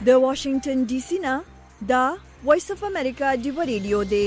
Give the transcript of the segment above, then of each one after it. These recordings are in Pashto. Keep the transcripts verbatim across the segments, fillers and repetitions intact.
د واشنگټن ډي سي نه دا وایس اف امریکا ډیو ریډیو دی.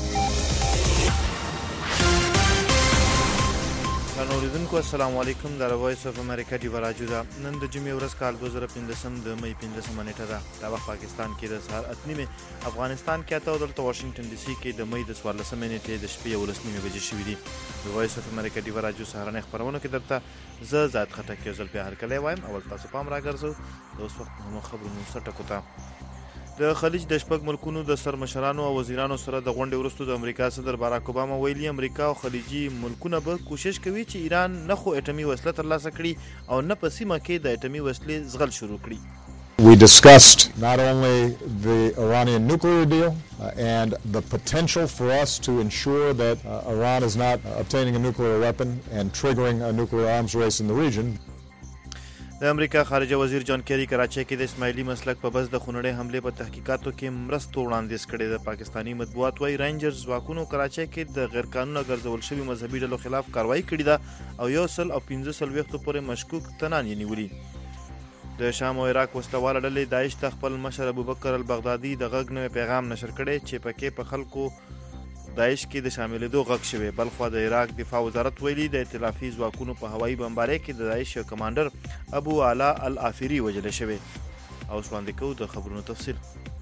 اوریدونکو السلام علیکم. د وایس اف امریکا ډیو راډیو دا نن د جمعې ورځ کال دوه زره پنځم د مې پنځمه نیټه ده. دا وخت پاکستان کې د سهار اته نیمه، افغانستان کې اته او دلته واشنگټن ډي سي کې د مې د څوارلسمې نیټې د شپې یولس نیمې بجې شوې دي. د وایس اف امریکا ډیو راډیو سهارنۍ خبرونه کې درته زه زاد خټک یو ځل په هر کله وایم. اول تاسو پام راګرځو د اوس وخت مهمو خبرونو سره ټکو ته. د خلیج د شپږ ملکونو د سرمشرانو او وزیرانو سره د غونډې وروسته د امریکا صدر باراک اوباما ویلي امریکا او خلیجي ملکونه به کوشش کوي چې ایران نه خو اټومي وسله ترلاسه کړي او نه په سیمه کې د اټومي وسلې زغل شروع کړي. We discussed not only the Iranian nuclear deal uh, and the potential for us to ensure that uh, Iran is not uh, obtaining a nuclear weapon and triggering a nuclear arms race in the region. د امریکا خارجه وزیر جان کیری کراچۍ کې د اسماعیلي مسلک په بس د خونړۍ حمله په تحقیقاتو کې مرستو وړاندیز کړي. د پاکستانی مطبوعات وايي رینجرز ځواکونو کراچۍ کې د غیر قانوني ګرځول شوي مذهبي ډلو خلاف کاروایی کړې ده او یو سل او پنځه څلوېښتو پورې مشکوک تنان یې نیولي. د شام او عراق وسلواله ډلې داعش ته خپل مشر ابوبکر البغدادي د غږ نوی پیغام نشر کړی چې پکې په خلکو داعش کې د شاملېدو غږ شوی. بلخوا د عراق دفاع وزارت ویلي د ائتلافي ځواکونو په هوایي بمبارۍ کې د داعش یو کمانډر ابو اعلی الافری وژل شوی. او اوس وړاندې کوو د خبرونو تفصیل.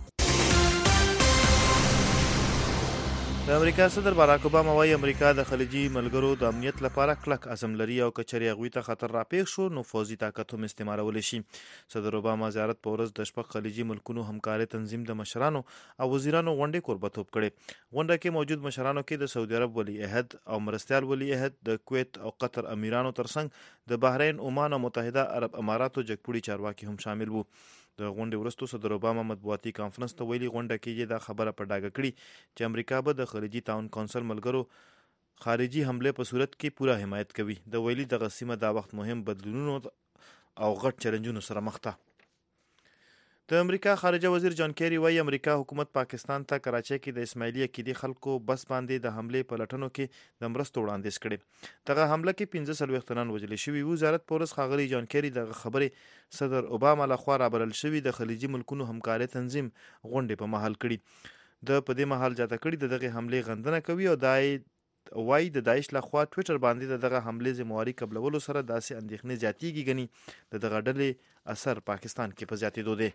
د امریکا صدر باراک اوباما وايي امریکا د خلیجي ملګرو د امنیت لپاره کلک عزم لري او که چېرې هغوی ته خطر راپېښ شو نو فوزي طاقت هم استعمالولی شي. صدر اوباما زیارت په ورځ د شپږ خلیجي ملکونو همکارۍ تنظیم د مشرانو او وزیرانو غونډې کوربتوب کړې. غونډه کې موجود مشرانو کې د سعودي عرب ولی عهد او مرستیال ولی عهد د کویت او قطر امیرانو ترڅنګ د بحرین، عمان او متحده عرب اماراتو جګپوړي چارواکي هم شامل وو. د غونډې وروسته صدر اوباما مطبوعاتي کانفرنس ته ویلي غونډه کې یې دا خبره په ډاګه کړي چې امریکا به د خلیجي تعاون کونسل ملګرو خارجي حمله په صورت کې پوره حمایت کوي. د ویلي دغه سیمه دا وخت مهم بدلونونو او غټ چیلنجونو سره مخ ده. د امریکا خارجه وزیر جان کیری وايي امریکا حکومت پاکستان ته کراچۍ کې د اسماعیلي عقیدې خلکو بس باندې د حملې په لټنو کې د مرستو وړاندیز کړي. دغه حمله کې پنځه څلوېښت تنان وژل شوي. وزارت په ورځ ښاغلي جان کیری دغه خبرې صدر اوباما لخوا رابلل شوي د خلیجي ملکونو همکارۍ تنظیم غونډې په مهال کړي. د په دې مهال جاته کړي د دغه حملې غندنه کوي او دای وای د داعش لخوا ټویټر باندې د دغه حملې ذمہواري قبلولو سره داسې اندېښنې زیاتېږي ګني د دغه ډلې اثر پاکستان کې په زیاتېدو دی.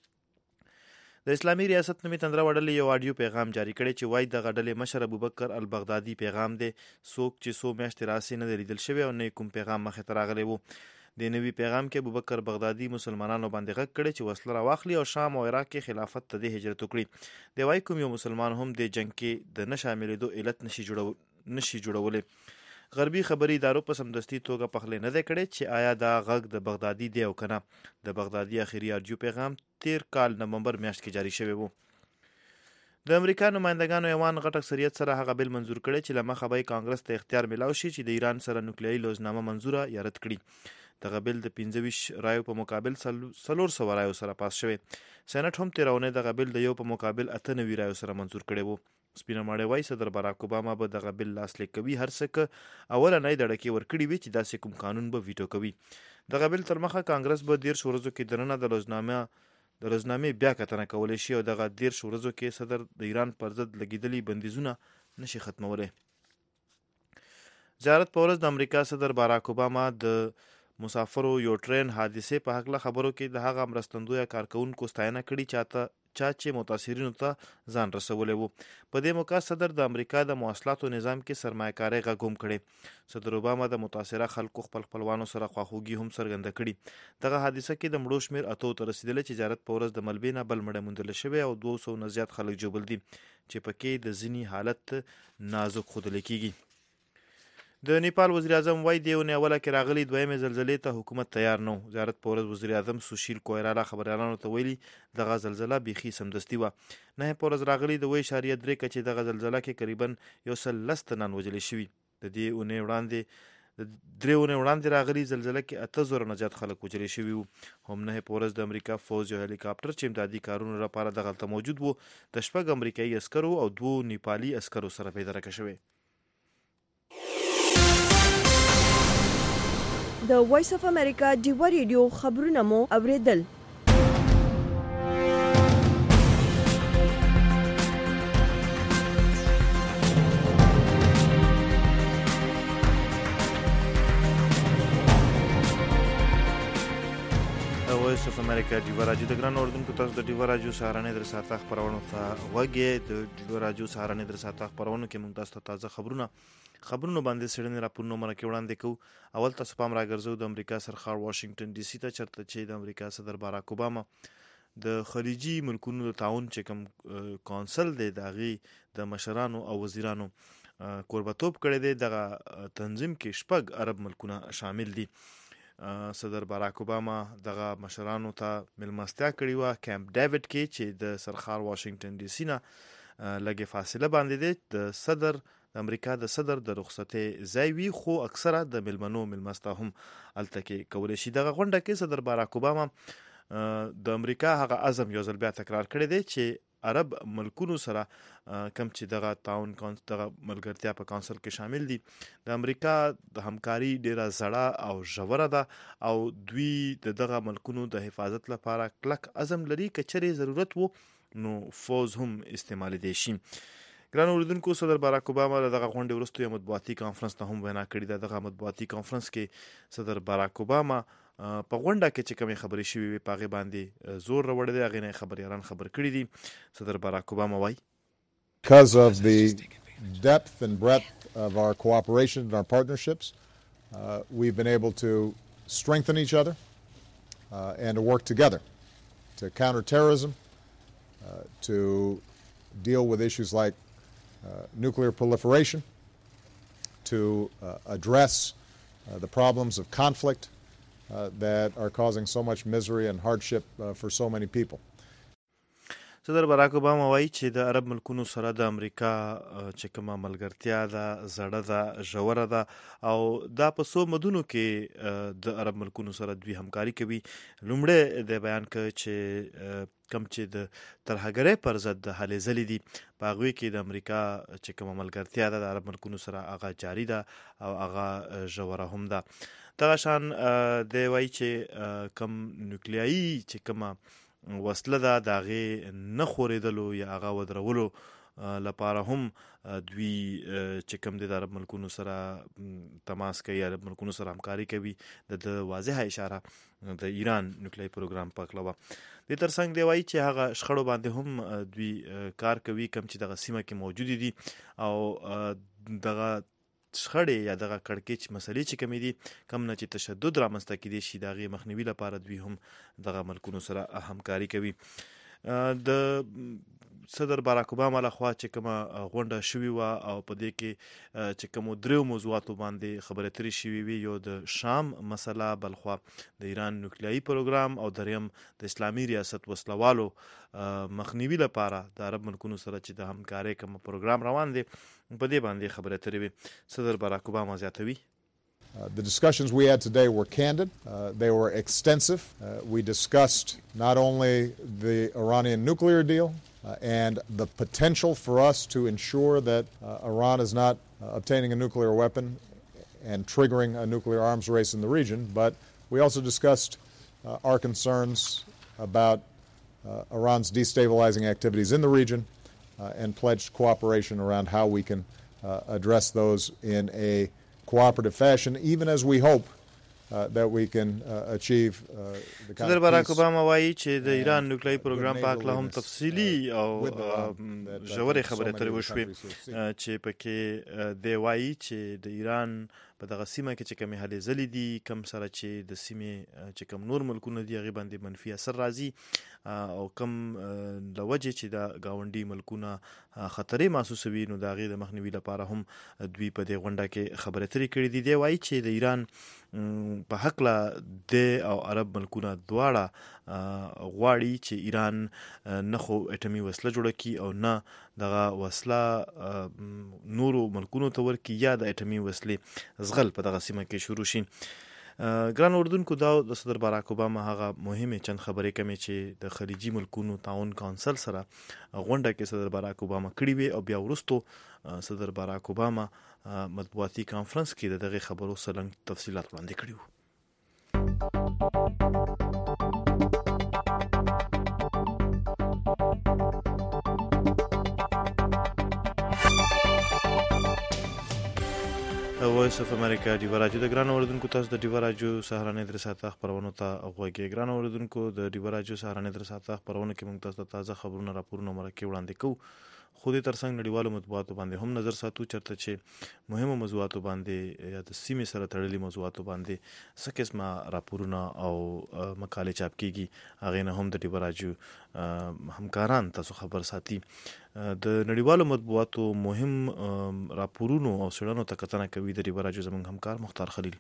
د اسلامي ریاست نومي تندره ډلې یو آډیو پیغام جاری کړی چې وای دغه ډلې مشر ابوبکر البغدادي پیغام دی. څوک چې څو میاشتې راسې نه دی لیدل شوی او نه کوم پیغام مخې ته راغلی و. د نوي پیغام کې ابوبکر بغدادي مسلمانانو باندې غږ کړی چې وسله راواخلي او شام او عراق کې خلافت ته د هجرت وکړي. دی وای کوم یو مسلمان هم د جنگ کې د نه شاملېدو علت نشي جوړو نشي جوړولی. غربي خبري ادارو په سمدستي توګه پخلی نه دی کړی چې آیا دا غږ د بغدادي دی او کنه. د بغدادي اخري آډیو پیغام تیر کال نومبر میاشت کې جاری شوی وو. د امریکا نمایندګانو ایوان غټ اکثریت سره هغه بل منظور کړی چې له مخه به کانګرس ته اختیار میلاو شي چې د ایران سره نوکلیایي لوزنامه منظوره یا رد کړي. دغه بل د پنځه ویشت رایو په مقابل څلور سوه رایو سره پاس شوی. سېنات هم تېره اونۍ دغه بل د یو په مقابل اته نوي رایو سره منظور کړی وو. سپینه ماړی وایي صدر باراک اوباما به دغه بل لاسلیک کوي هر څه که اولنۍ دړکې ورکړي وي چې داسې کوم قانون به ویټو کوي. دغه بل تر مخه کانګرس به دېرش ورځو کې دننه د روزنامه د روزنامې بیا کتنه کولی شي او دغه دېرش ورځو کې صدر د ایران پر ضد لګېدلي بندیزونه نشي ختمولی. زیارت په ورځ د امریکا صدر باراک اوباما د مسافرو یو ټرین حادثې په هکله خبرو کې د هغه مرستندویه کارکوونکو ستاینه کړي چاته چا چې متاثرینو ته ځان رسولی وو. په دې موقع صدر د امریکا د مواصلاتو نظام کې سرمایه‌کارۍ غږ هم کړی. صدر اوباما د متاثره خلکو خپل خپلوانو سره خواخوږي هم څرګنده کړي. دغه حادثه کې د مړو شمېر اتو ته رسېدلی چې زیارت په ورځ د ملبې نه بل مړی موندل شوی او دوه سوو نه زیات خلک ژوبل دي چې پکې د ځینې حالت نازک ښودلی کېږي. د نیپال وزیر اعظم وایي د اونۍ اوله کې راغلي دویمې زلزلې ته حکومت تیار نه و. زیارت په ورځ وزیر اعظم سوشیل کویرالا خبریالانو ته ویلي دغه زلزله بیخي سمدستي وه. نهه په ورځ راغلي د اووه اعشاریه درې کچې دغه زلزله کې قریبا یو سل لس تنان وژلي شوي. د دې اونۍ وړاندې د درې اونۍ وړاندې راغلي زلزله کې اته زره نه زیات خلک وژلي شوي وو. هم نهه په ورځ د امریکا فوز یو هلیکاپټر چې امدادي کارونو لپاره دغلته موجود وو د شپږ امریکایي عسکرو او دوو نیپالي عسکرو سره پیدرکه شوی. د وایس اف امریکا ډیو ریډیو خبرونه مو اوریدل. وایس اف امریکا ډیو راجو د ګران اردوونکو تاسو د ډیو راجو سهارنې در ساته خبرونه ته وګورئ. د ډیو راجو سهارنې در ساته خبرونه کې موږ تاسو ته تازه خبرونه خبرونه باندې سړنې راپورونه مرکه وړاندې کوو. اول تاسو پام راګرځو د امریکا سرخار واشنگټن ډي سي ته چرته چې د امریکا صدر باراک اوباما د خلیجي ملکونو د تعاون چې کوم کونسل دی د هغې د مشرانو او وزیرانو کوربتوب کړی دی. دغه تنظیم کې شپږ عرب ملکونه شامل دي. صدر باراک اوباما دغه مشرانو ته ملمستیا کړې وه کیمپ ډیوډ کې چې د سرخار واشنگټن ډي سي نه لږې فاصله باندې دی. د صدر د امریکا د صدر د رخصتۍ ځای وي، خو اکثره د ملمنو ملمسته هم هلته کې کولی شي. دغه غونډه کې صدر باراک اوباما د امریکا هغه عزم یو ځل بیا تکرار کړی دی چې عرب ملکونو سره کم چې دغه تعاون دغه ملګرتیا په کونسل کې شامل دي، د امریکا د همکاري ډیره زړه او ژوره ده او دوی د دغه ملکونو د حفاظت لپاره کلک عزم لري. که چېرې ضرورت وو نو فوز هم استعمالیدی شي. ګران اردوونکو، صدر باراک اوباما دغه غونډې وروسته یو مطبوعاتي کانفرنس ته هم وینا کړې ده. دغه مطبوعاتي کانفرنس کې صدر باراک اوباما په غونډه کې چې کومې خبرې شوې وي په هغې باندې زور راوړی دی، هغې نه یې خبریالان خبر کړي دي. صدر باراک اوباما وایي Because of the depth and breadth of our cooperation and our partnerships, uh, we've been able to strengthen each other uh, and to work together to counter terrorism, uh, to deal with issues like uh, nuclear proliferation, to uh, address uh, the problems of conflict uh, that are causing so much misery and hardship uh, for so many people. صدر باراک اوباما وایي چې د عرب ملکونو سره د امریکا چې کومه ملګرتیا ده زړه ده ژوره ده او دا په څو مدونو کې د عرب ملکونو سره دوی همکاري کوي. لومړی د بیان که چې کم چې د ترهګرۍ پر ضد د هلې ځلې دي په هغوی کې د امریکا چې کومه ملګرتیا ده د عرب ملکونو سره هغه جاري ده او هغه ژوره هم ده. دغه شان دی وایي چې کم نیوکلیایي چې کومه وسله ده د هغې نه خورېدلو یا هغه ودرولو لپاره هم دوی چې کوم دی د عرب ملکونو سره تماس کوي، عرب ملکونو سره همکاري کوي. د د واضحه اشاره د ایران نیوکلیایي پروګرام په هکله وه. دې تر څنګ دی وایي چې هغه شخړو باندې هم دوی کار کوي کوم چې دغه سیمه کې موجودې دي او دغه شخړې یا دغه کړکېچ مسلې چې کومې دي کم نه چې تشدد رامنځته کیدی شي د هغې مخنیوي لپاره دوی هم دغه ملکونو سره همکاري کوي. د صدر باراک اوباما لخوا چې کومه غونډه شوې وه او په دې کې چې کومو دریو موضوعاتو باندې خبرې اترې شوې وي، یو د شام مسله، بلخوا د ایران نیوکلیایي پروګرام او دریم د اسلامي ریاست وسلوالو مخنیوي لپاره د عرب ملکونو سره چې د همکارۍ کوم پروګرام روان دی په دې باندې خبرې اترې وي. صدر باراک اوباما زیاتوي Uh, the discussions we had today were candid. Uh, they were extensive. Uh, we discussed not only the Iranian nuclear deal uh, and the potential for us to ensure that uh, Iran is not uh, obtaining a nuclear weapon and triggering a nuclear arms race in the region, but we also discussed uh, our concerns about uh, Iran's destabilizing activities in the region uh, and pledged cooperation around how we can uh, address those in a cooperative fashion, even as we hope uh, that we can uh, achieve uh, the kind صدر of باراک peace اوباما وایي چې د ایران نیوکلیایي پروګرام په هکله هم تفصیلي او ژورې خبرې اترې وشوې چې پکې دی وایي چې د ایران په دغه سیمه کې چې کومې هلې ځلې دي کم سره چې د سیمې چې کوم نور ملکونه دي هغې باندې منفي اثر راځي او کم له وجې چې د ګاونډي ملکونه خطرې محسوسوي نو د هغې د مخنیوي لپاره هم دوی په دې غونډه کې خبرې اترې کړي دي. دی وایي چې د ایران په هکله دی او عرب ملکونه دواړه غواړي چې ایران نه خو اټمي وسله جوړه کړي او نه دغه وسله نورو ملکونو ته ورکړي یا د اټمي وسلې زغل په دغه سیمه کې شروع شي. ګران اردوونکو، دا د صدر باراک اوباما هغه مهمې چند خبرې کمې چې د خلیجي ملکونو تعاون کونسل سره غونډه کې صدر باراک اوباما کړې وې او بیا وروستو صدر باراک اوباما مطبوعاتي کانفرنس کې د دغې خبرو سلنګ تفصیلات وړاندې کړي وو. وایس اف امریکا ډیوا راډیو د ګران اوردونکو تاسو د ډیوا راډیو سهارنۍ درې ساعته خبرونه ته غوږی ګران اوردونکو د ډیوا راډیو سهارنۍ درې ساعته خبرونه کې موږ تاسو ته تازه خبرونه راپورونه مرکه وړاندې کوو. خو دې ترڅنګ نړیوالو مطبوعاتو باندې هم نظر ساتو چرته چې مهمو موضوعاتو باندې یا د سیمې سره تړلي موضوعاتو باندې څه قسمه راپورونه او مقالې چاپ کیږي هغې نه هم د ډیوا راډیو همکاران تاسو خبر ساتي. د نړیوالو مطبوعاتو مهم راپورونو او څېړنو ته کتنه کوي د ډیوا راډیو زموږ همکار مختار خلیل.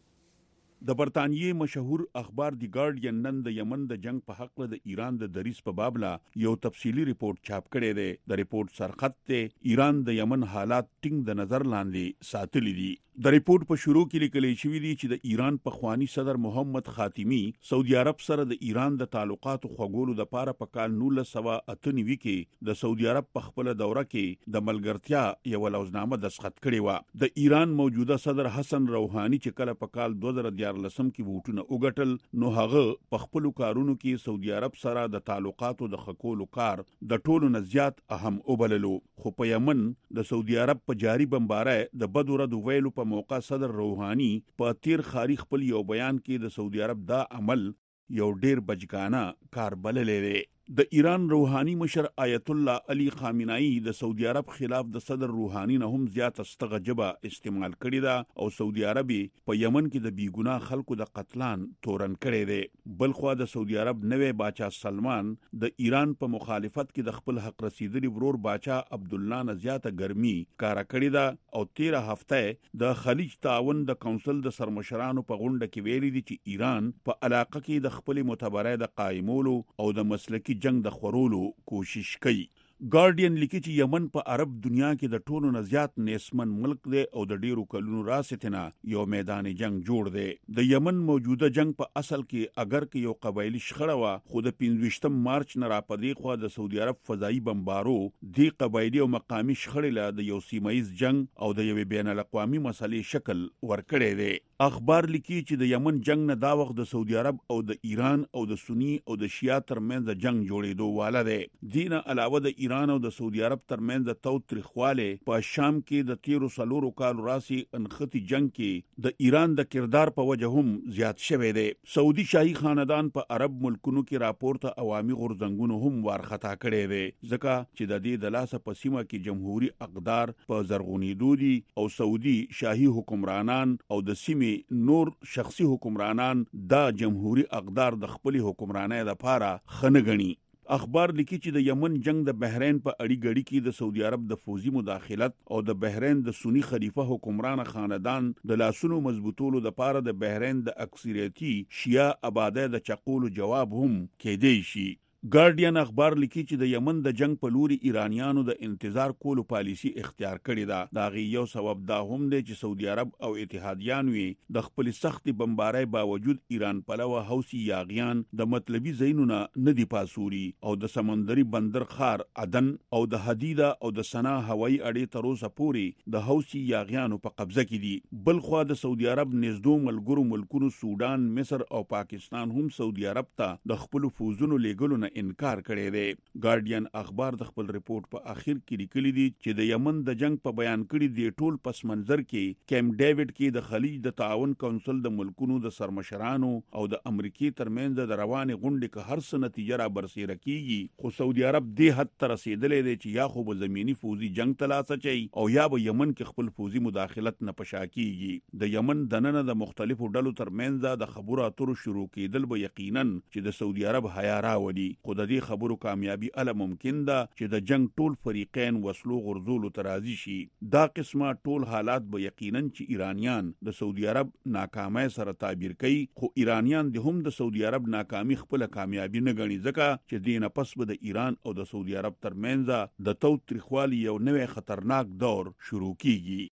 د برطانیې مشهور اخبار دی ګارډین نن د یمن د جنگ په حق د ایران د دریس په باب لا یو تفصیلی ریپورت چاپ کړی دی. د ریپورت سرخط ته ایران د یمن حالات ټینګ د نظر لاندې ساتلي دي. د ریپورت په شروع کې لیکل شوی دی چې د ایران په خوانی صدر محمد خاتمی سعودي عرب سره د ایران د تعلقاتو خوګولو د پاره په کال نولس سوه اته نوي کې د سعودي عرب په خپل دوره کې د ملګرتیا یو لوزنامه دستخط کړې و. د ایران موجوده صدر حسن روحاني چې کله په کال دوه زره دیارلسم کې ووټونه وګټل نو هغه په خپل کارونو کې سعودي عرب سره د تعلقاتو د خکولو کار د ټولو نه زیات اهم وبللو. خو په یمن د سعودي عرب په جاری بمبارۍ د بدور د ویلو په موقع صدر روحانی په تیر خاري خپل یو بیان کې د سعودي عرب دا عمل یو ډیر بچګانه کار بللی دی. د ایران روحانی مشر آیت الله علی خامنه‌ای د سعودي عرب خلاف د صدر روحانی نه هم زیات استغه جبه استعمال کړی دا او سعودي عرب په یمن کې د بیګناه خلکو د قتلان تورن کړی دی. بلخوا د سعودي عرب نوې باچا سلمان د ایران په مخالفت کې د خپل حق رسیدلی ورور باچا عبد الله نه زیاته ګرمي کار کړی دا او تیره هفته د خلیج تعاون د کونسل د سرمشرانو په غونډه کې ویلي دي چې ایران په علاقه کې د خپل متبرع د قائمولو او د مسلکی جنگ د خورولو کوشش کوي. ګارډین لیکي چې یمن په عرب دنیا کې د ټولو نه زیات نیسمن ملک دی او د ډیرو کلونو راستنه یو میدان جنگ جوړ دی. د یمن موجوده جنگ په اصل کې اگر کې یو قبایلی شخړه و خو د پنځویشتم مارچ نه راپدې خو د سعودي عرب فضایی بمبارو دی قبایلی او مقامی شخړې له د یو سیمایي جنگ او د یو بین الاقوامي مسلې شکل ورکړی دی. اخبار لیکي چې د یمن جنگ نه دا وخت د سعودي عرب او د ایران او د سنی او د شیعه ترمنځ جنگ جوړېدو واله دی. دینه علاوه د ایران او د سعودي عرب ترمنځ د توتریخواله په شام کې د تیرو سلورو کال راسي انختی جنگ کې د ایران د کردار په وجه هم زیات شوه دی. سعودي شاهي خاندان په عرب ملکونو کې راپورته عوامي غورځنګونو هم وارخطا کړي دي ځکه چې د دې د لاسه په سیمه کې جمهوریت اقدار په زرغونېدو دي او سعودي شاهي حکمرانان او د سیمه نور شخصي حکمرانان دا جمهوریت اقدار د خپل حکمرانۍ لپاره خنګنی. اخبار لیکي چې د یمن جنگ د بحرین په اړی غړي کې د سعودي عرب د فوزي مداخلت او د بحرین د سنی خلیفہ حکمران خاندان د لاسونو مضبوطولو د پاره د بحرین د اکثریتي شیعه آباده د چقولو جواب هم کېدی شي. ګارډین اخبار لیکي چې د یمن د جنگ په لوري ایرانیانو د انتظار کولو پالیسی اختیار کړې ده. دا غي یو سبب دا هم دی چې سعودي عرب او اتحادیانو د خپل سخت بمبارۍ باوجود ایران پلوه حوثي یاغیان د مطلبي زینونه نه دی پاسوري او د سمندري بندر خار عدن او د حدیده او د سنا هوایي اړې تر اوسه پورې د حوثي یاغیانو په قبضه کې دي. بلخوا د سعودي عرب نږدې ملګرو ملکونو سودان، مصر او پاکستان هم سعودي عرب ته د خپل فوزونو لیږلو انکار کړی دی. ګارډین اخبار د خپل ریپورت په اخر کې لیکلي دي چې د یمن د جنگ په بیان کړي دی ټول پس منظر کې کیمپ ډیوډ کې د خلیج د تعاون کونسل د ملکونو د سرمشرانو او د امریکای ترمنځ د روانې غونډې که هر څه نتیجه را برسېره کیږي خو سعودي عرب دې حد ته رسیدلې دی چې یا خو به زمینی فوزي جنگ ته لاس اچي او یا به یمن کې خپل فوزي مداخلت نه پشا کیږي. د یمن دننه د مختلفو ډلو ترمنځ د خبرو اترو شروع کېدل به یقینا چې د سعودي عرب حیا راولي. خو د دې خبرو کامیابی اله ممکن ده چې د جنگ ټول فریقین وسلو غرزولو ترازی شي. دا قسمه ټول حالات به یقینا چې ایرانیان د سعودي عرب ناکامۍ سره تعبیر کوي خو ایرانیان د هم د سعودي عرب ناکامي خپل کامیابی نه غني ځکه چې دینه پس به د ایران او د سعودي عرب ترمنځ د توتریخوالي یو نوې خطرناک دور شروع کیږي.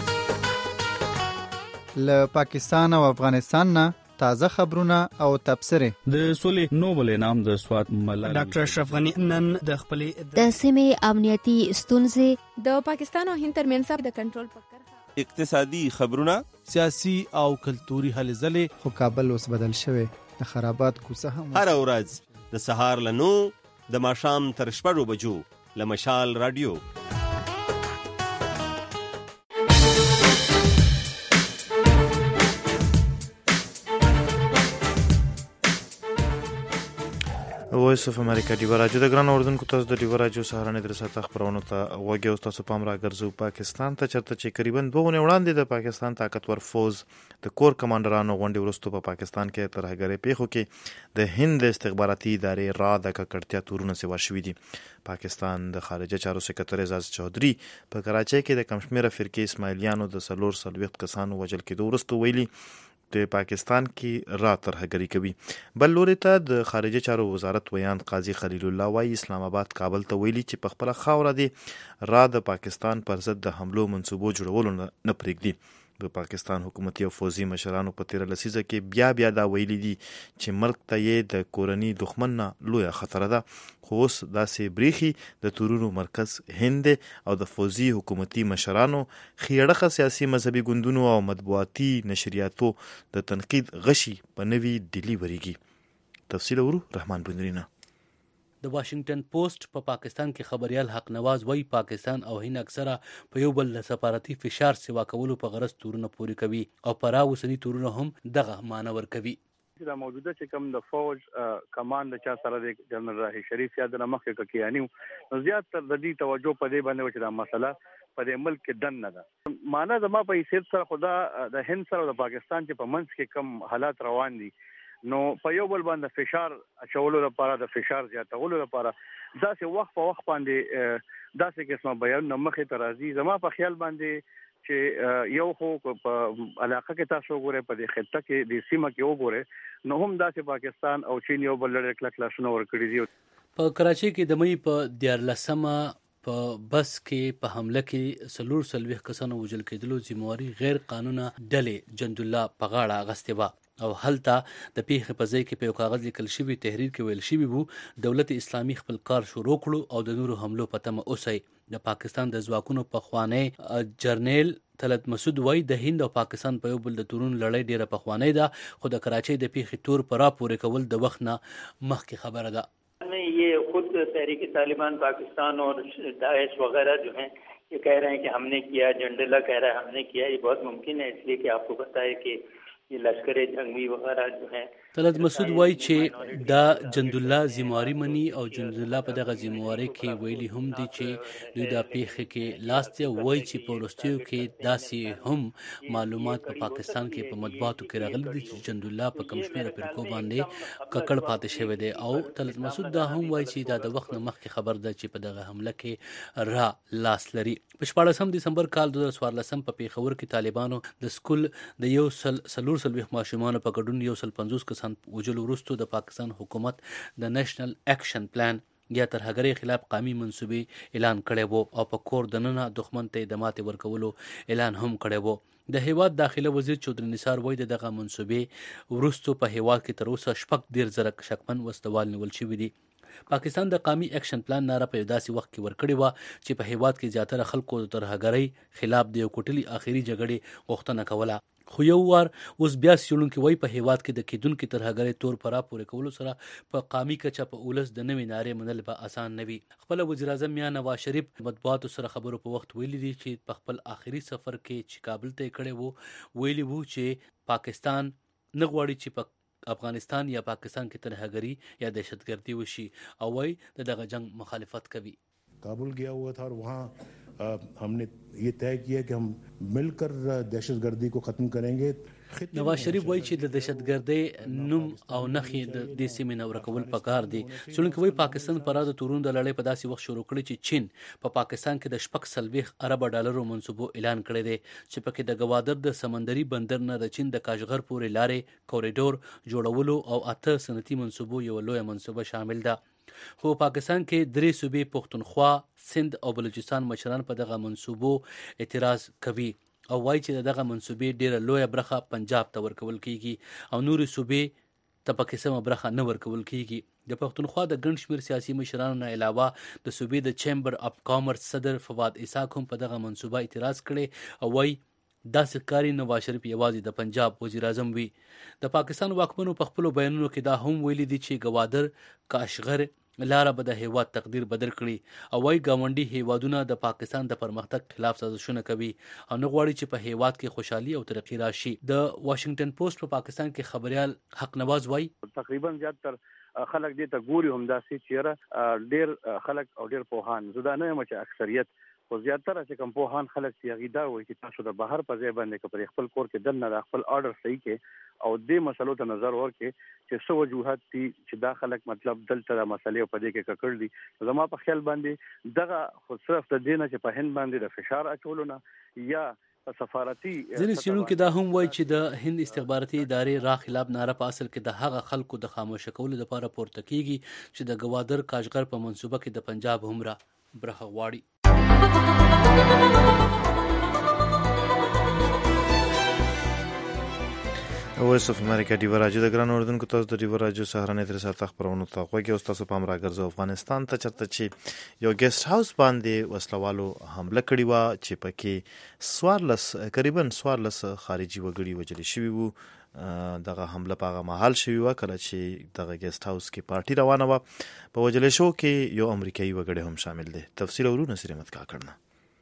له پاکستان او افغانستان نه تازه خبرونه او تبصرې. د سولې نوبل انعام د سوات ملالۍ ډاکټر اشرف غنی نن د خپل د سیمې امنیتي ستونزې د پاکستان او هند ترمنځ د کنټرول فکر اقتصادي خبرونه سیاسي او کلتوري هلې ځلې. خو کابل اوس بدل شوی د خرابات کوڅه هم هر ورځ د سهار له نو د ماښام تر شپږو بجو له مشال رادیو. وایس اف امریکا ډیوه راډیو د ګران اوردونکو تاسو د ډیوه راډیو سهارنې در ساته خبرونه ته وګورئ او تاسو پام راګرځو پاکستان ته چرته چې تقریبا دوه غونې وړاندې د پاکستان طاقتور فوز د کور کمانډرانو غونډې وروسته په پاکستان کې ترهګرۍ پیښو کې د هند استخباراتي ادارې را د ککړتیا تورونه سیوا شوي دي. پاکستان د خارجه چارو سکرټر اعزاز چودھری په کراچۍ کې د کمشمیره فرقې اسماعیلیانو د څلور څلوېښت کسانو وژل کېدو وروسته ویلي د پاکستان کې را ترهګري کوي. بل لوري ته د خارجه چارو وزارت ویان قاضي خلیل الله وايي اسلام آباد کابل ته ویلي چې په خپل خاوره دی را د پاکستان پر ضد د حملو منصوبو جوړولو نه پرېږدي. د پاکستان حکومتي او فوزي مشرانو په تیره لسیزه کې بیا بیا دا ویلي دي چې ملک ته یې د کورني دښمن نه لویه خطره ده، خو اوس داسې بریخي د تورونو مرکز هند او د فوزي حکومتي مشرانو خیړخه سیاسي مذهبي ګوندونو او مطبوعاتي نشریاتو د تنقید غشي په نوي ډیلی وریږي. تفصیل ورو رحمان بندرینه. د واشنگټن پوسټ په پا پاکستان کې خبريال حق نواز وایي پاکستان او هند اکثره په یو بل سفارتي فشار سیوا کولو په غرض تورونه پوري کوي او پر اوسنی تورونه هم دغه معنی ور کوي. دا موجوده چې کوم د فوج کمانډ چا سره د جنرال راهي شریف یا د مخکې ککیانی نو زیات تر د دې توجه په دې باندې چې دا مسله په دې ملک کې دن نه ده. معنی زما په حیثیت سره خدا د هند سره د پاکستان چې په منځ کې کم حالات روان دي نو په یو بل باندې فشار اچولو لپاره د فشار زیاتولو لپاره داسې وخت په وخت باندې داسې قسمه بیان مخې ته راځي. زما په خیال باندې چې یو خو په علاقه کې تاسو وګورئ په دې خطه کې د سیمه کې وګورئ نو هم داسې پاکستان او چین یو بل لړ کلک لاسونه ورکړي دي. په کراچۍ کې د مې په دیارلسمه په بس کې په حمله کې څلور څلوېښت کسانو وژل کېدلو ذمہواري غیر قانونه ډلې جند الله په غاړه اخیستې وه او هلته د پیښې په ځای کې په یو کاغذ لیکل شوي تحریر کې ویل شوي وو دولت اسلامي خپل کار شروع کړو او د نورو حملو په تمه اوسئ. د پاکستان د ځواکونو پخوانی جرنیل طلعت مسعود وایي د هند او پاکستان په یو بل د تورونو لړۍ ډیره پخوانی ده خو د کراچۍ د پیښې تور پر را پورې کول د وخت نه مخکې خبره ده. یہ خود تحریک طالبان پاکستان اور داعش وغیرہ جو ہیں یہ کہہ رہے ہیں کہ ہم نے کیا، جنڈلا کہہ رہا ہے ہم نے کیا. یہ بہت ممکن ہے اس لیے کہ آپ کو پتہ ہے کہ یہ لشکر جنگی وغیرہ جو ہیں. طلعت مسعود وایي چې دا جند الله ذمہواري مني او جند الله په دغه ذمہواري کې ویلي هم دي چې دوی دا پیښه کې لاس دی. وایي چې په وروستیو کې داسې هم معلومات په پاکستان کې په مطبوعاتو کې راغلي دي چې جند الله په کم شمېره فرقو باندې ککړ پاتې شوی دی او طلعت مسعود دا هم وایي چې دا د وخت نه مخکې خبر ده چې په دغه حمله کې را لاس لري. په شپاړسم دسمبر کال دوه زره څوارلسم په پیښور کې طالبانو د سکول د یو سل څلور څلوېښت ماشومانو په ګډون یو سل پنځوس کسان وژلو وروسته د پاکستان حکومت د نېشنل اکشن پلان یا ترهګرۍ خلاف قومي منصوبې اعلان کړی وو او په کور دننه دښمن ته د ماتې ورکولو اعلان هم کړی وو. د هیواد داخله وزیر چودھری نثار وایي د دغه منصوبې وروسته په هیواد کې تر اوسه شپږ ډېر زره شکمن وسلوال نیول شوي دي. پاکستان د قومي اکشن پلان ناره په داسې وخت کې ورکړې وه چې په هیواد کې زیاتره خلکو د ترهګرۍ خلاف د یو کوټلي آخري جګړې غوښتنه کوله. خو یو وار اوس بیا څېړونکي وایي په هیواد کې د کېدونکي ترهګرۍ تور پر را پورې کولو سره په قومي کچه په اولس د نوې نارې منل به اسان نه وي. خپله وزیر اعظم میاں نواز شریف مطبوعاتو سره خبرو په وخت ویلي دي چې په خپل آخري سفر کې چې کابل ته یې کړی وو ویلي وو چې پاکستان نه غواړي چې په افغانستان یا پاکستان کې ترهګري یا دهشتګردي وشي او وایي د دغه جنگ مخالفت کوي. کابل گیا ہوا تھا اور وہاں ہم نے یہ طے کیا کہ ہم مل کر دہشت گردی کو ختم کریں گے. نواز شریف وایي چې د دهشتګردۍ نوم او نښې د دې سیمې نه ورکول پکار دي. څېړونکي وایي پاکستان پر د تورونو د لړۍ په داسې وخت شروع کړی چې چین په پا پاکستان کې د شپږ څلوېښت اربه ډالرو منصوبو اعلان کړی دی چې پکې د ګوادر د سمندري بندر نه د چین د کاشغر پورې لارې کوریډور جوړولو او اته صنعتي منصوبو یوه لویه منصوبه شامل ده. خو پاکستان کې درې صوبې پښتونخوا، سند او بلوچستان مشران په دغه منصوبو اعتراض کوي او وایي چې دغه منصوبې ډیره لویه برخه پنجاب ته ورکول کیږي او نورې صوبې ته پکې سمه برخه نه ورکول کیږي. د پښتونخوا د ګڼ شمېر سیاسي مشرانو نه علاوه د صوبې د چیمبر اف کامرس صدر فواد اسحاق هم په دغه منصوبه اعتراض کړی او وایي داسې ښکاري نواز شریف یوازې د پنجاب وزیر اعظم وي. د پاکستان واکمنو په خپلو بیانونو کې دا هم ویلي دي چې ګوادر کاشغر لاره به د هیواد تقدیر بدل کړي او وايي ګاونډي هیوادونه د پاکستان د پرمختګ خلاف سازشونه کوي او نه غواړي چې په هیواد کې خوشحالي او ترقی راشي. د واشنگټن پوسټ په پاکستان کې خبريال حق نواز وايي تقریبا زیاتره خلک دې ته ګوري هم داسې چې ډېر خلک او ډېر پوهان زه دا نه یم چې اکثریت خو زیاتره چې کوم پوهان خلک چې هغوی دا وایي چې تاسو د بهر په ځای باندې که پر خپل کور کې دننه د خپل آرډر صحیح کې او دې مسلو ته نظر ورکړي چې څه وجوهات دي چې دا خلک مطلب دلته د مسلې په دې کې ککړ دي زما په خیال باندې دغه خو صرف د دې نه چې په هند باندې د فشار اچولو نه یا سفارتي ځینې څېړونکي دا هم وایي چې د هند استخباراتي ادارې را خلاف ناره په اصل کې د هغه خلکو د خاموشه کولو لپاره پورته کیږي چې د ګوادر کاشغر په منصوبه کې د پنجاب هم را برخه غواړي. وایس اف امریکا ډیوه راجو د ګران اردوونکو تاسو د ډیوه راجو سهارنۍ تر ساعت خبرونو ته غوږی اوس تاسو پام راګرځو افغانستان ته چرته چې یو ګیسټ هاوس باندې وسلوالو حمله کړې وه چې پکې څوارلس تقریبا څوارلس خارجي وګړي وژل شوي وو. دغه حمله په هغه مهال شوې وه کله چې دغه ګیسټ هاوس کې پارټي روانه وه. په وژل شو کې یو امریکایي وګړی هم شامل دی. تفصیل اورو نصیر احمد کاکړ.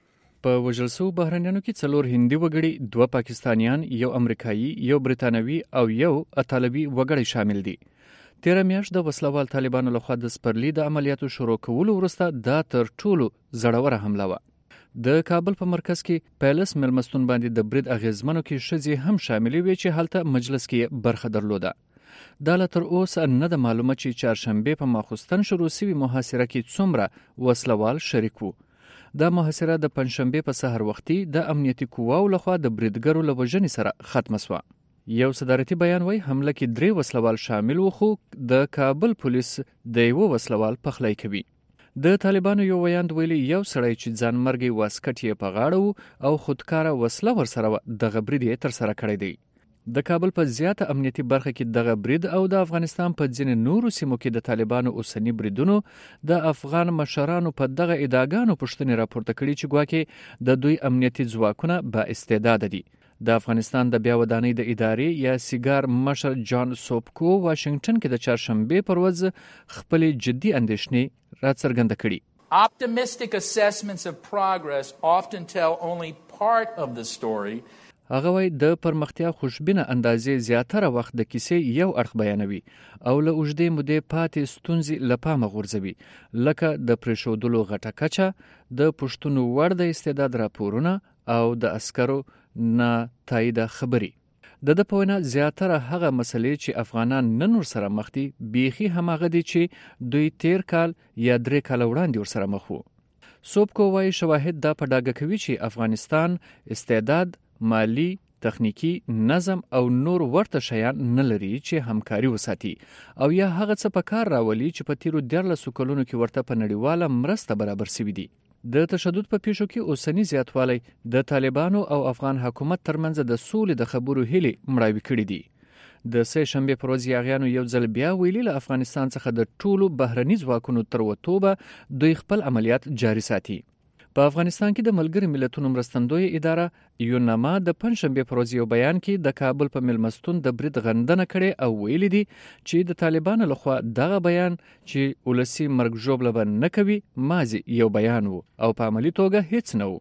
په وژل شوو بهرنیانو کې څلور هندي وګړي، دوه پاکستانیان، یو امریکایي، یو برتانوي او یو اطالوي وګړی شامل دي. تیره میاشت د وسلوال طالبانو لخوا د سپرلي د عملیاتو شروع کولو وروسته دا تر ټولو زړوره حمله وه. د کابل په مرکز کې پیلس مېلمستون باندې د برید اغیزمنو کې ښځې هم شاملې وې چې هلته مجلس کې برخه درلوده. دا لا تر اوسه نه ده معلومه چې چهارشنبې په ماخوستن شروع سوي محاصره کې څومره وسلوال شریک وو. دا محاصره د پنځشنبې په سحر وختي د امنیتي قواو لخوا د بریدګرو له وژنې سره ختمه سوه. یو صدارتي بیان وایي حمله کې درې وسلوال شامل وو، خو د کابل پولیس د یوه وسلوال پخلی کوي. د طالبانو یو ویاند ویلي یو سړی چې ځان مرګي واسکټ یې په غاړه وو او خودکاره وسله ورسره وه، دغه برید یې ترسره کړی دی. د کابل په زیاته امنیتي برخه کې دغه برید او د افغانستان په ځینې نورو سیمو کې د طالبانو اوسني بریدونو د افغان مشرانو په دغه ادعاګانو پوښتنې راپورته کړي چې ګواکې د دوی امنیتي ځواکونه با استعداده دي. د افغانستان د بیا ودانۍ د ادارې یا سیګار مشر جان سوپکو واشنگټن کې د چهارشنبې پر ورځ خپلې جدي اندېښنې راڅرګنده کړي. Optimistic assessments of progress often tell only part of the story. هغه وایي د پرمختیا خوشبینه اندازې زیاتره وخت د کیسې یو اړخ بیانوي او له اوږدې مودې پاتې ستونزې له پامه غورځوي، لکه د پرېښودلو غټه کچه، د پوښتنو وړ د استعداد راپورونه او د عسکرو نه تاییده خبري. د ده په وینا زیاتره هغه مسلې چې افغانان نن ورسره مخ دي بیخي هماغه دي چې دوی تیر کال یا درې کاله وړاندې ورسره مخ وو. سوپکو وایي شواهد دا په ډاګه کوي چې افغانستان استعداد، مالی، تخنیکی، نظم او نور ورته شیان نه لري چې همکاري وساتي او یا هغه څه په کار راولي چې په تیرو دیارلسو کلونو کې ورته په نړیواله مرسته برابر سوي دي. د تشدد په پیښو کې اوسنی زیاتوالی د طالبانو او افغان حکومت ترمنځ د سولې د خبرو هیلې مړاوي کړي دي. د سه شنبې پر ورځ یاغیانو یو ځل بیا ویلي له افغانستان څخه د ټولو بهرني ځواکونو تر وتوبه دوی خپل عملیات جاري ساتي. په افغانستان کې د ملګري ملتونو مرستندوی اداره یونما د پنځشنبې پر ورځ یو بیان کې د کابل په مېلمستون د برید غندنه کړې او ویلي دي چې د طالبانو لخوا دغه بیان چې ولسي مرګ ژوبله به نه کوي مازی یو بیان وو او په عملي توګه هیڅ نه وو.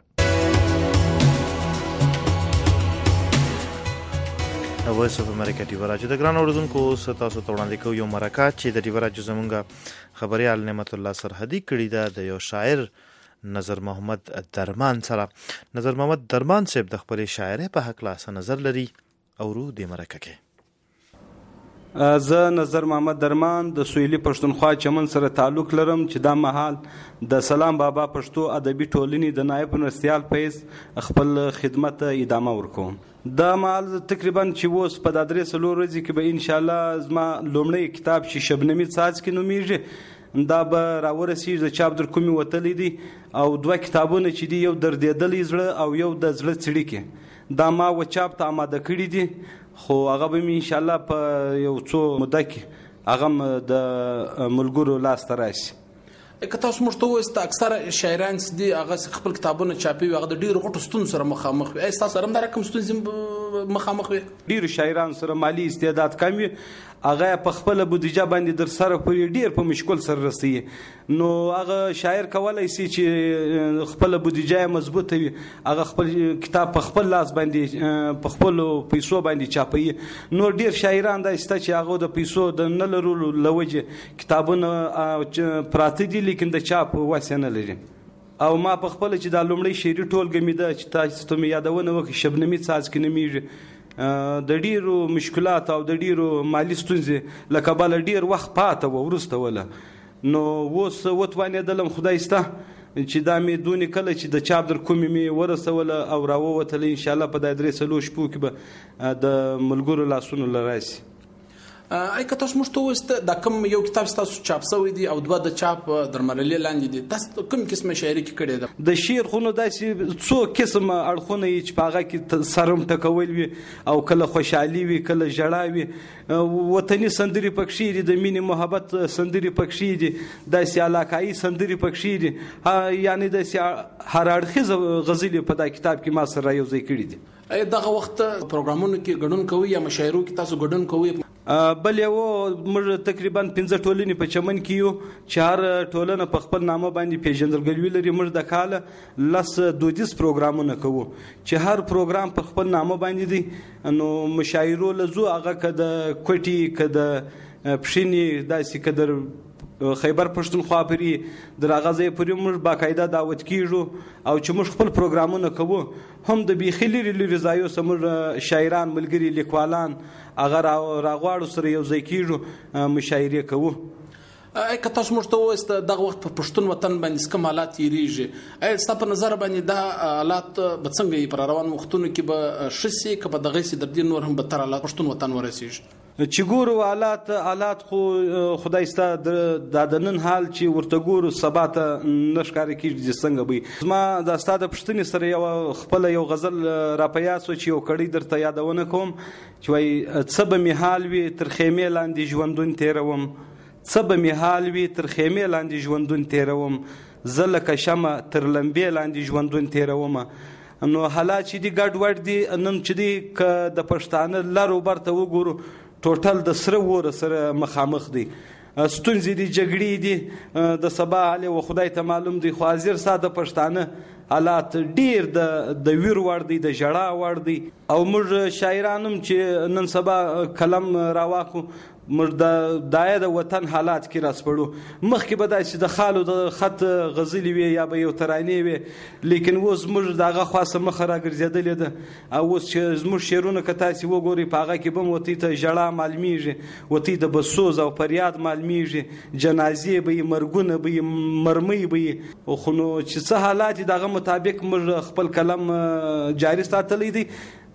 وایس اف امریکا ډیوه راجو د ګران اردوونکو تاسو ته وړاندې کوو یو مرکه چې د ډیوه راجو زمونږ خبریال نعمت الله سرحدي کړې ده د یو شاعر نظر محمد درمان سره. نظر محمد درمان صاحب د خپل شاعرۍ په حق لا نظر لري او رو د مرکه کې. زه نظر محمد درمان د سویلي پښتونخوا چمن سره تعلق لرم چې دا مهال د سلام بابا پښتو ادبي ټولنې د نائب مرستیال په حیث خپل خدمت ادامه ورکوم. دا مهال تقریبا چې اوس په دا درې څلور ورځې کې به انشاءالله زما لومړی کتاب چې شبنمي څاڅکي نومیږي دا به راورسیږي، د چاپ در کومې وتلی دي او دوه کتابونه چې دي یو دردېدلی زړه او یو د زړه څړیکې دا ما و چاپ ته آماده کړي دي، خو هغه به مې انشاءالله په یو څو موده کې هغه د ملګرو لاس ته راشي. که تاسو موږ ته وایست اکثره شاعران چې دي هغه خپل کتابونه چاپي وي هغه د ډېرو غټو ستونزو سره مخامخ وي. ایا ستاسو سره هم دا رقم ستونزې مخامخ وي؟ ډېرو شاعرانو سره مالي استعداد کم وي، هغه په خپله بودیجه باندې در سره پورې ډېر په مشکل سره رسوي. نو هغه شاعر کولی شي چې خپله بودیجه یې مضبوطه وي، هغه خپل کتاب په خپل لاس باندې په خپلو پیسو باندې چاپوي. نو ډېر شاعران دا شته چې هغه د پیسو د نه لرلو له وجې کتابونه پراته دي لیکن د چاپ وس یې نه لري. او ما په خپله چې دا لومړی شعري ټولګه مې ده چې تاسو ته مې یادونه وکړي شبنمي څاڅکي نومیږي، د ډیرو مشکلات او د ډیرو مالی ستونزې له کبله ډیر وخت پاته و وروسته وله. نو اوس وتوانېدلم خدای سته چې دا مې دونې کله چې د چاپ در کومې مې ورسوله او راووتله انشاءالله په دا درې څلور شپو کې به د ملګرو لاسونو له راسي. ای که تاسو موږ ته وایست دا کوم یو کتاب ستاسو چاپ شوی دی او دوه د چاپ در مرحلې لاندې دي، تاسو کوم قسمه شاعري کې کړې ده؟ د شعر خو نو داسې څو قسمه اړخونه یي چې په هغه کې سرم ټکول وي او کله خوشحالي وي کله ژړا وي، وطني سندرې پکښې دي، د مینې محبت سندرې پکښې دي، داسې علاقایي سندرې پکښې دي، یعنې داسې هر اړخیزه غزلې په دا کتاب کې ما سره یو ځای کړي دي. دغه وخت پروګرامونو کې ګډون کوئ یا مشاعرو کې تاسو ګډون کوئ؟ بل یو موږ تقریبا پنځه ټولنې په چمن کې یو چې هر ټولنه په خپل نامه باندې پیژندګلوي لري. موږ د کاله لس دودیز پروګرامونه کوو چې هر پروګرام په خپل نامه باندې دی. نو مشاعرو لزو هغه که د کوټي که د پښینې داسې که در خیبر پښتونخوا پورې در هغه ځای پورې موږ باقاعده دعوت کیږو او چې موږ خپل پروګرامونه کوو هم د بیخي لرې لرې ځایو څخه موږ شاعران ملګري لیکوالان هغه راغواړو سره یو ځای کیږو مشاعرې کوو. ای که تاسو موږ ته ووایست دغه وخت په پښتون وطن باندې کوم حالات تېرېږي، ای ستا په نظر باندې دا حالات به څنګه وي په روانو وختونو کې به ښه سي که په دغه سي در دې نور هم بدتر حالات پښتون وطن ورسېږي؟ چې ګورو حالات حالات خو خدای ستا دا د نن حال چې ورته ګورو سبا ته نه ښکاره کېږي چې څنګه به. زما دا ستا د پوښتنې سره یو خپله یو غزل را په یاد شو چې یو کړی درته یادونه کوم چې وایي څه به مې حال وي تر خیمې لاندې ژوندون تېروم، څه به مې حال وي تر خیمې لاندې ژوندون تېروم، زه لکه شمه تر لمبې لاندې ژوندون تېرومه. نو حالات چې دي ګډ وډ دي نن چې دي که د پښتانه لر و بر ته وګورو ټوټل د سره وره سره مخامخ دي، ستونزې دي، جګړې دي، د سبا حال و خدای ته معلوم دی. خو حاضر سا د پښتانه حالات ډیر د ویر وړ دی، د ژړا وړ دی. او موږ شاعران هم چې نن سبا قلم راواکو موږ د دایه د وطن حالات کې راسپړو. مخکې به داسې د خالو د خط غزلې وي یا به یو ترانې وي، لیکن اوس موږ د هغه خواصه مخه راګرځېدلې ده. او اوس چې زموږ شعرونه که تاسې وګورئ په هغه کې به هم وتۍ ته ژړا معلومیږي، وتۍ د بسوز او فریاد معلومیږي، جنازې به یې، مرګونه به یې، مرمۍ به یې. خو نو چې څه حالات دي د هغه مطابق موږ خپل قلم جاري ساتلی دی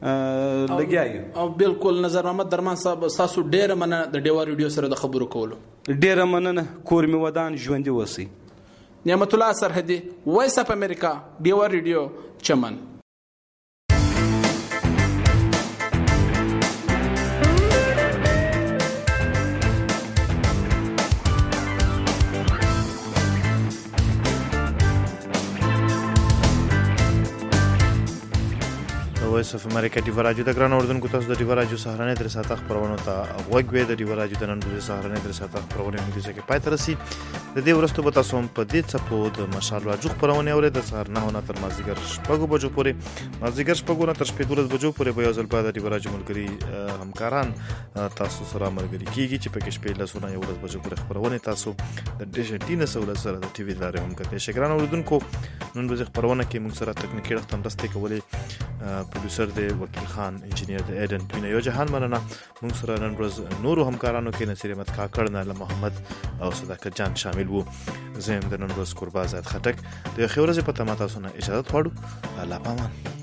لګیایو. او بالکل نظر محمد درمان صاحب تاسو ډیره مننه د ډیوا ریډیو سره د خبرو کولو. ډیره مننه. کور می ودان ژوندي اوسئ. نعمت الله سرحدي، وایس اف امریکا، ډیوا ریډیو، چمن. وایس اف امریکا ډیوا راډیو د ګران اردوونکو تاسو د ډیوا راډیو سهارنۍ درې ساعته خپرونو ته غوږ وئ. د ډیوا راډیو د نن ورځې سهارنۍ درې ساعته خپرونې هم دې ځای کې پای ته رسي. د دې وروسته به تاسو هم په دې څپو د مشال راجو خپرونې اورئ د سهار نهو نه تر مازدیګر شپږو بجو پورې. مازدیګر شپږو نه تر شپې دولس بجو پورې به یو ځل بیا د ډیوا راډیو ملګري همکاران تاسو سره ملګري کېږي چې پکې شپې لس نه یولس بجو پورې خپرونې تاسو د ډیش ایټین سهولت سره د ټي وي لارې هم کتلی شئ. ګران اورېدونکو نن ورځې خپرونه کې موږ سره تکنیکي اړخ ته مرستې کولې. پروډوسر دی وکیل خان، انجینیر د ایډن پینه. یو جهان مننه. موږ سره نن ورځ نورو همکارانو کې نصیر احمد کاکړ، ناله محمد او صداقت جان شامل وو. زه یم د نن ورځ قربا زید خټک. د ښې ورځې په تمه تاسو نه اجازه غواړو. الله پامان.